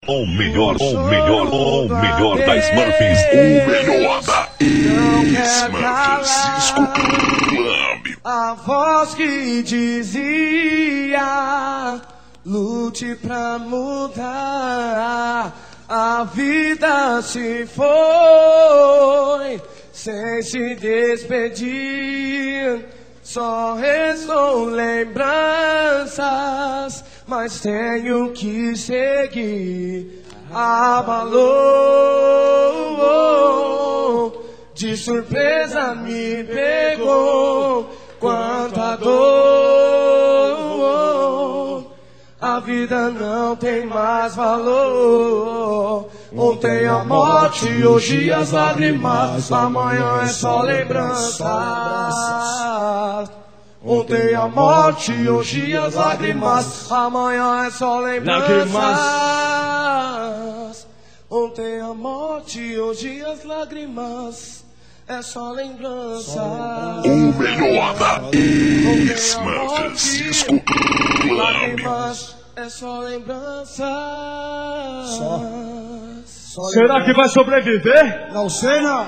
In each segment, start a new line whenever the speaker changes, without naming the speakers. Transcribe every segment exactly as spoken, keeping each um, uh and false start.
O melhor, o melhor, o melhor da Smurfs. O melhor da Smurfs Cisco Club.
A voz que dizia: lute pra mudar. A vida se foi sem se despedir. Só restou lembranças, mas tenho que seguir. Abalou, de surpresa me pegou. Quanta dor, a vida não tem mais valor. Ontem a morte, hoje as lágrimas, amanhã é só lembrança. Ontem a morte, hoje as lágrimas, amanhã é só lembranças. Ontem a morte, hoje as lágrimas, é só lembrança.
O melhor da Smurfs Cisco Club.
Lágrimas, é só lembrança.
Só. Só
Será
lembrança.
que vai sobreviver?
Não sei não.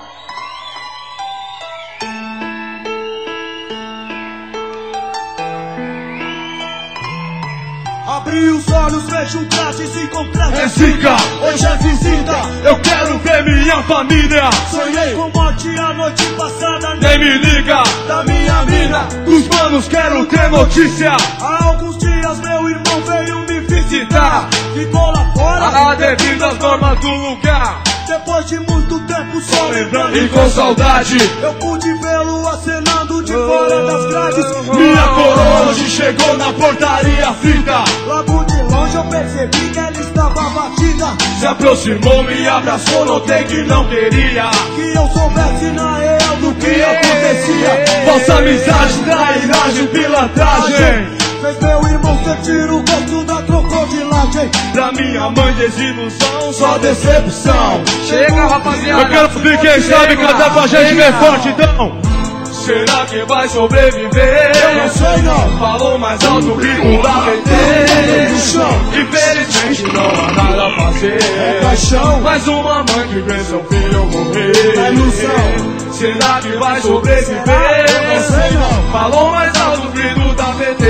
Abri os olhos, vejo trajes e concreto.
É zica,
Hoje é visita.
eu quero ver minha família.
Sonhei com morte a noite passada.
Nem me liga,
Da minha mina.
dos manos quero ter notícia.
Há alguns dias meu irmão veio me visitar. Ficou lá fora.
A devido às normas do lugar.
Depois de muito tempo só lembrando
E com saudade,
eu pude vê-lo acenando de fora das grades.
minha coroa hoje chegou na portaria frita.
Logo de longe eu percebi que ela estava batida.
Se aproximou, me abraçou, notei que não queria
Que eu soubesse na real do que acontecia.
falsa amizade, trairagem, pilantragem.
Fez meu irmão sentir o gosto da crocodilagem.
Pra minha mãe desilusão, só decepção.
Chega, rapaziada.
Eu quero ouvir quem sabe cantar pra gente bem forte, então. Será que vai sobreviver?
Eu não sei não.
Falou mais alto, o grito da B T. Infelizmente não há nada a fazer.
É paixão.
Mais uma mãe que vê seu filho morrer.
É ilusão.
Será que vai sobreviver?
Eu não sei não.
Falou mais alto, o grito da B T.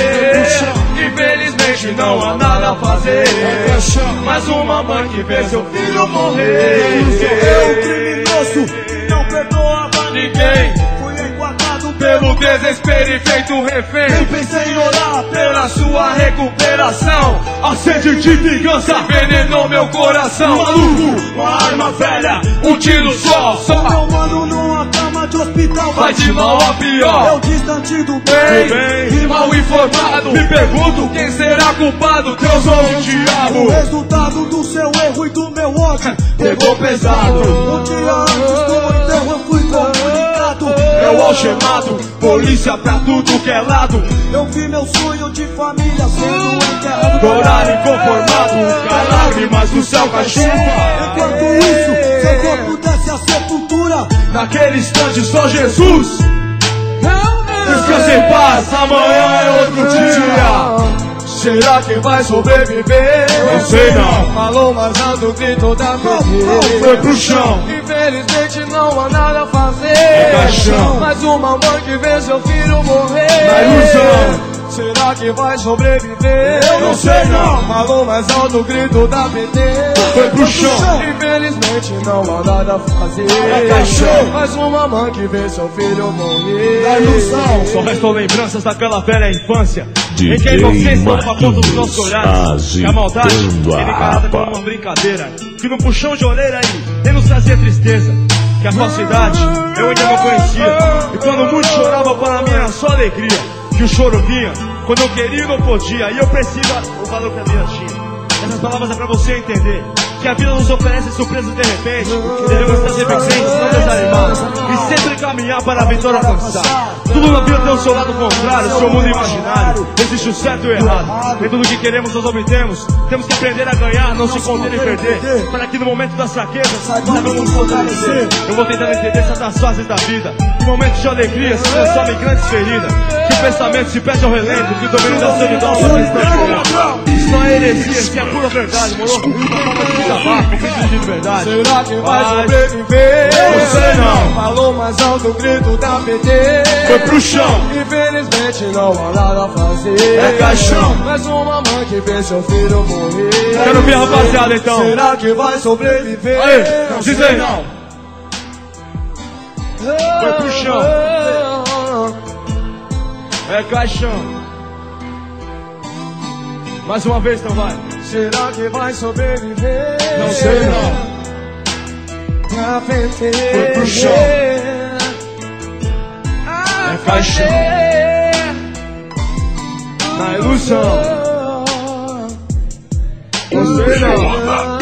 Infelizmente não há nada a fazer.
É paixão.
Mais uma mãe que vê seu filho morrer.
Eu, criminoso, não perdoava
Ninguém
Fui enquadrado
pelo desespero e feito
Nem
refém.
pensei em orar
Pela sua recuperação, a sede de vingança envenenou meu coração. Maluco, uma arma velha, um tiro só, só
Meu mano numa cama de hospital
vai de mal a pior.
Eu distante do
Bem,
bem
e mal informado, me pergunto quem será culpado, Deus ou o
O
diabo.
resultado do seu erro e do meu ódio
Pegou pesado,
Um dia antes do enterro eu fui comunicado.
meu algemado, polícia pra tudo que é lado.
Eu vi meu sonho de família sendo enterrado.
Horário inconformado, cai lágrimas do céu cai chuva.
Enquanto isso, seu corpo desce a sepultura.
Naquele instante só Jesus. Descanse em paz, amanhã é outro dia. Será que vai sobreviver?
Eu sei não. Falou mais alto, grito da B T.
Foi pro chão.
Infelizmente não há nada a fazer.
É caixão.
Mais uma mãe que vê seu filho morrer.
Na ilusão.
Será que vai sobreviver?
Eu não sei não.
Falou mais alto, grito da B T.
Foi pro chão.
Infelizmente não há nada a fazer.
É caixão.
Mais uma mãe que vê seu filho morrer.
Na ilusão.
Só restam lembranças daquela velha infância
D
em
J
quem você estava a ponto dos nossos
Marquinhos,
olhares. Que a maldade
agitando a
era encarada como
rapa.
uma brincadeira, que no puxão de orelha aí nem nos trazia tristeza. Que a falsidade eu ainda não conhecia. E quando muito chorava para mim era só alegria. Que o choro vinha quando eu queria e não podia. E eu preciso o valor que a vida tinha. Essas palavras é pra você entender que a vida nos oferece surpresas de repente. Devemos estar sempre presentes, não desanimar, e sempre caminhar para a vitória alcançar. Tudo na vida tem o seu lado contrário, o seu mundo imaginário. Existe o certo e o errado. Nem tudo que queremos nós obtemos. Temos que aprender a ganhar, não se conter em perder, para que no momento das fraquezas saibamos nos fortalecer. Eu vou tentar entender certas fases da vida, que momentos de alegria se transformam em grandes feridas. Que o pensamento se perde ao relento, que o domínio da solidão não está. Isso não é heresia, isso é pura verdade, moro? Uma forma de desabafo, pedido de verdade.
Será que vai sobreviver?
Não sei não.
Falou mais alto o grito da P T.
Foi pro chão.
Infelizmente não há nada a fazer.
É caixão.
Mas uma mãe que vê seu filho morrer.
Quero ver a rapaziada então.
Será que vai sobreviver?
Aí,
não
diz
sei
aí.
não.
Foi pro chão. É caixão. Mais uma vez então vai.
Será que vai sobreviver?
Não sei não.
Pra P T.
Foi pro chão. É caixão. Na ilusão. Você não.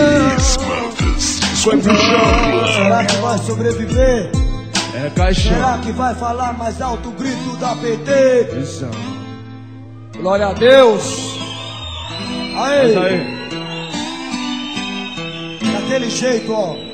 Foi pro chão.
Será que vai sobreviver?
É caixão.
Será que vai falar mais alto o grito da P T?
Isso.
Glória a Deus. Aí.
Mas aí.
Daquele jeito, ó.